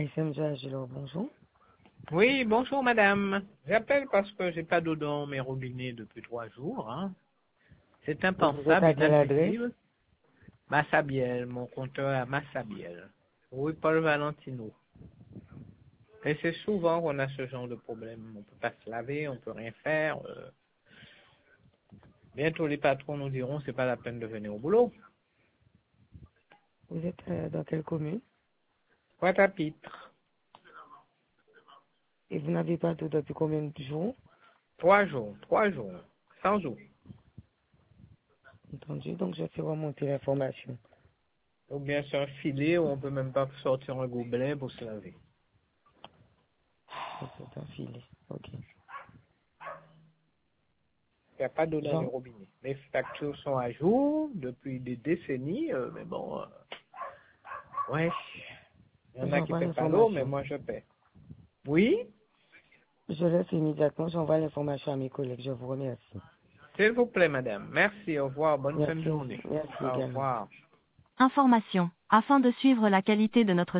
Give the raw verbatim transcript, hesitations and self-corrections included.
S M J Agilor, bonjour. Oui, bonjour madame. J'appelle parce que j'ai pas d'eau dans mes robinets depuis trois jours. Hein. C'est Vous êtes impensable, à quelle adresse? inadmissible. Massabielle, mon compteur à Massabielle. Oui, Paul Valentino. Et c'est souvent qu'on a ce genre de problème. On peut pas se laver, on peut rien faire. euh. Bientôt les patrons nous diront c'est pas la peine de venir au boulot. Vous êtes euh, dans quelle commune? Pointe-à-Pitre. Et vous n'avez pas d'eau depuis combien de jours? Trois jours, trois jours, sans eau. Entendu, donc je fais remonter l'information. Ou bien c'est un filet où on peut même pas sortir un gobelet pour se laver. C'est un filet. Ok. Il n'y a pas d'eau dans les Jean, robinets. Les factures sont à jour depuis des décennies, euh, mais bon, euh, ouais, il y en a qui j'envoie ne paient pas l'eau, mais l'information. moi je paie. Oui, Je laisse immédiatement, j'envoie l'information à mes collègues. Je vous remercie. s'il vous plaît, madame. Merci, au revoir, bonne fin de Merci. journée. Merci Au également. revoir. Information. Afin de suivre la qualité de notre